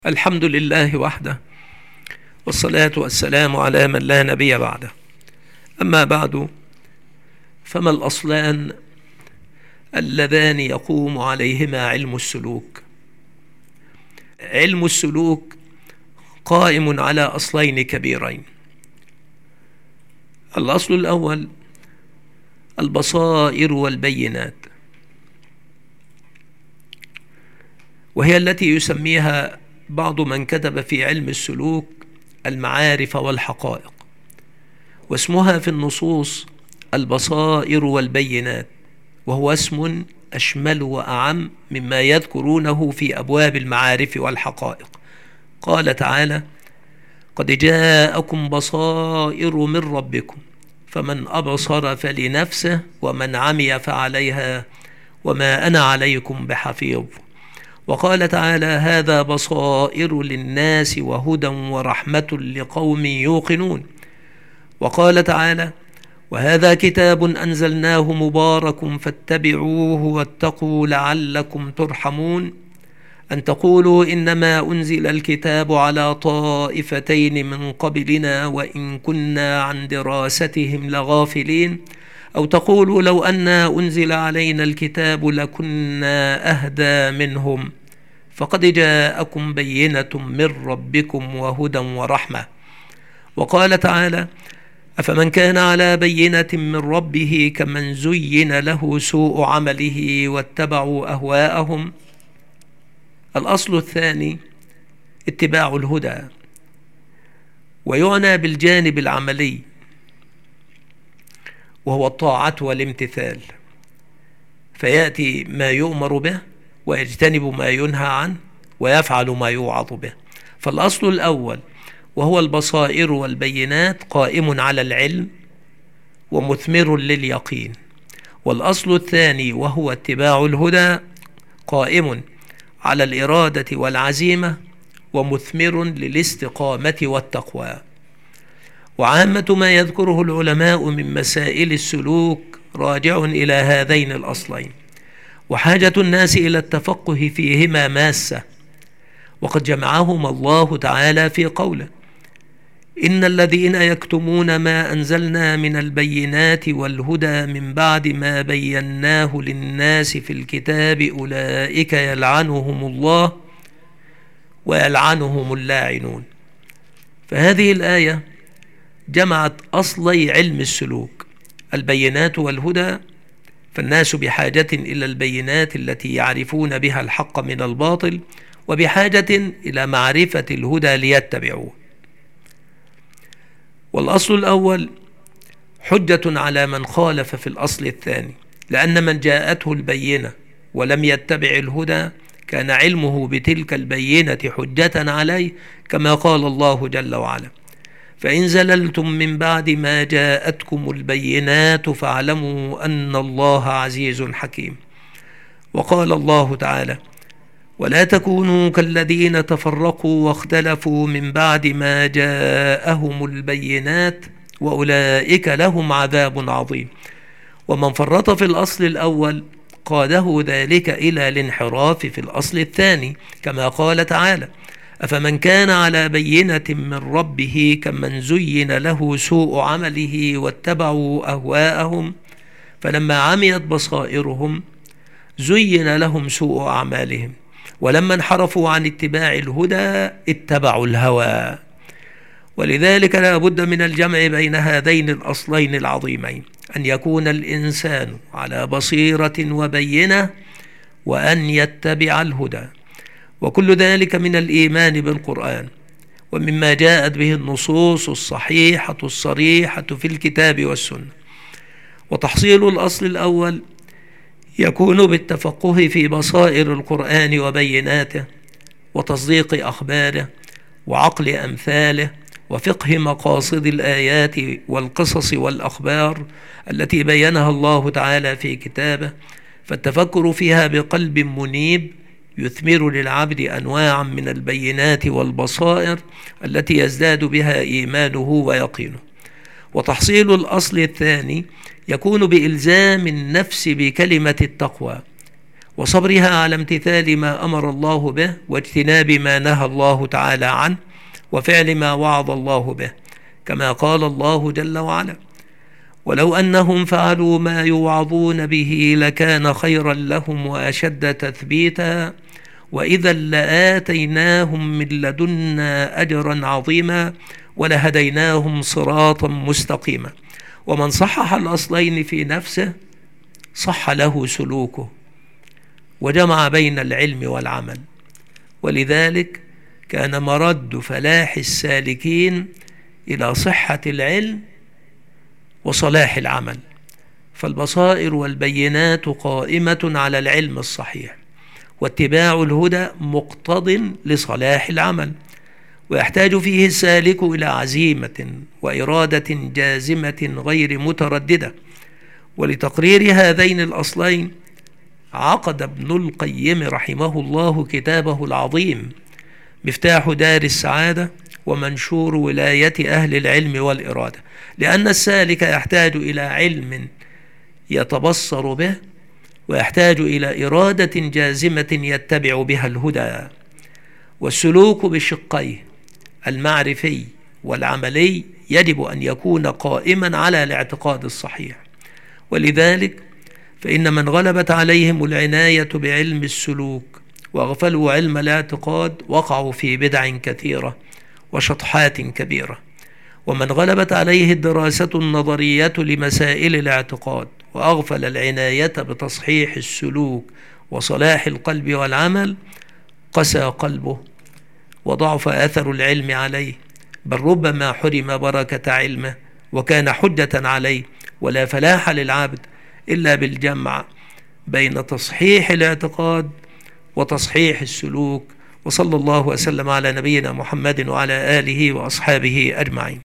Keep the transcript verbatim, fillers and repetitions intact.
الحمد لله وحده، والصلاة والسلام على من لا نبي بعده. أما بعد، فما الأصلان اللذان يقوم عليهما علم السلوك؟ علم السلوك قائم على أصلين كبيرين. الأصل الأول البصائر والبينات، وهي التي يسميها بعض من كتب في علم السلوك المعارف والحقائق، واسمها في النصوص البصائر والبينات، وهو اسم أشمل وأعم مما يذكرونه في أبواب المعارف والحقائق. قال تعالى: قد جاءكم بصائر من ربكم فمن أبصر فلنفسه ومن عمي فعليها وما أنا عليكم بحفيظ. وقال تعالى: هذا بصائر للناس وهدى ورحمة لقوم يوقنون. وقال تعالى: وهذا كتاب أنزلناه مبارك فاتبعوه واتقوا لعلكم ترحمون. أن تقولوا إنما أنزل الكتاب على طائفتين من قبلنا وإن كنا عن دراستهم لغافلين، أو تقولوا لو أنا أنزل علينا الكتاب لكنا أهدى منهم، فقد جاءكم بينة من ربكم وهدى ورحمة. وقال تعالى: أفمن كان على بينة من ربه كمن زين له سوء عمله واتبعوا أهواءهم. الأصل الثاني اتباع الهدى، ويعنى بالجانب العملي، وهو الطاعة والامتثال، فيأتي ما يؤمر به ويجتنب ما ينهى عنه ويفعل ما يوعظ به. فالأصل الأول وهو البصائر والبينات قائم على العلم ومثمر لليقين، والأصل الثاني وهو اتباع الهدى قائم على الإرادة والعزيمة ومثمر للاستقامة والتقوى. وعامة ما يذكره العلماء من مسائل السلوك راجع إلى هذين الأصلين، وحاجة الناس إلى التفقه فيهما ماسة، وقد جمعهما الله تعالى في قوله: إن الذين يكتمون ما أنزلنا من البينات والهدى من بعد ما بيناه للناس في الكتاب أولئك يلعنهم الله ويلعنهم اللاعنون. فهذه الآية جمعت أصلي علم السلوك البينات والهدى، فالناس بحاجة إلى البينات التي يعرفون بها الحق من الباطل، وبحاجة إلى معرفة الهدى ليتبعوه. والأصل الأول حجة على من خالف في الأصل الثاني، لأن من جاءته البينة ولم يتبع الهدى كان علمه بتلك البينة حجة عليه، كما قال الله جل وعلا: فإن زللتم من بعد ما جاءتكم البينات فاعلموا أن الله عزيز حكيم. وقال الله تعالى: ولا تكونوا كالذين تفرقوا واختلفوا من بعد ما جاءهم البينات وأولئك لهم عذاب عظيم. ومن فرط في الأصل الأول قاده ذلك إلى الانحراف في الأصل الثاني، كما قال تعالى: أفمن كان على بينة من ربه كمن زين له سوء عمله واتبعوا أهواءهم فلما عميت بصائرهم زين لهم سوء أعمالهم ولما انحرفوا عن اتباع الهدى اتبعوا الهوى. ولذلك لا بد من الجمع بين هذين الأصلين العظيمين، أن يكون الإنسان على بصيرة وبينة وأن يتبع الهدى، وكل ذلك من الإيمان بالقرآن ومما جاءت به النصوص الصحيحة الصريحة في الكتاب والسنة. وتحصيل الأصل الأول يكون بالتفقه في بصائر القرآن وبيناته، وتصديق أخباره، وعقل أمثاله، وفقه مقاصد الآيات والقصص والأخبار التي بينها الله تعالى في كتابه، فالتفكر فيها بقلب منيب يثمر للعبد أنواعا من البينات والبصائر التي يزداد بها إيمانه ويقينه. وتحصيل الأصل الثاني يكون بإلزام النفس بكلمة التقوى، وصبرها على امتثال ما أمر الله به واجتناب ما نهى الله تعالى عنه وفعل ما وعظ الله به، كما قال الله جل وعلا: ولو أنهم فعلوا ما يوعظون به لكان خيرا لهم وأشد تثبيتا وإذا لآتيناهم من لدنا أجرا عظيما ولهديناهم صراطا مستقيما. ومن صحح الأصلين في نفسه صح له سلوكه وجمع بين العلم والعمل، ولذلك كان مرد فلاح السالكين إلى صحة العلم وصلاح العمل، فالبصائر والبينات قائمة على العلم الصحيح، واتباع الهدى مقتض لصلاح العمل، ويحتاج فيه السالك إلى عزيمة وإرادة جازمة غير مترددة. ولتقرير هذين الأصلين عقد ابن القيم رحمه الله كتابه العظيم مفتاح دار السعادة ومنشور ولاية أهل العلم والإرادة، لأن السالك يحتاج إلى علم يتبصر به، ويحتاج إلى إرادة جازمة يتبع بها الهدى. والسلوك بشقيه المعرفي والعملي يجب أن يكون قائما على الاعتقاد الصحيح، ولذلك فإن من غلبت عليهم العناية بعلم السلوك واغفلوا علم الاعتقاد وقعوا في بدع كثيرة وشطحات كبيرة، ومن غلبت عليه الدراسة النظرية لمسائل الاعتقاد وأغفل العناية بتصحيح السلوك وصلاح القلب والعمل قسى قلبه وضعف أثر العلم عليه، بل ربما حرم بركة علمه وكان حجة عليه. ولا فلاح للعبد إلا بالجمع بين تصحيح الاعتقاد وتصحيح السلوك. وصلى الله وسلم على نبينا محمد وعلى آله وأصحابه أجمعين.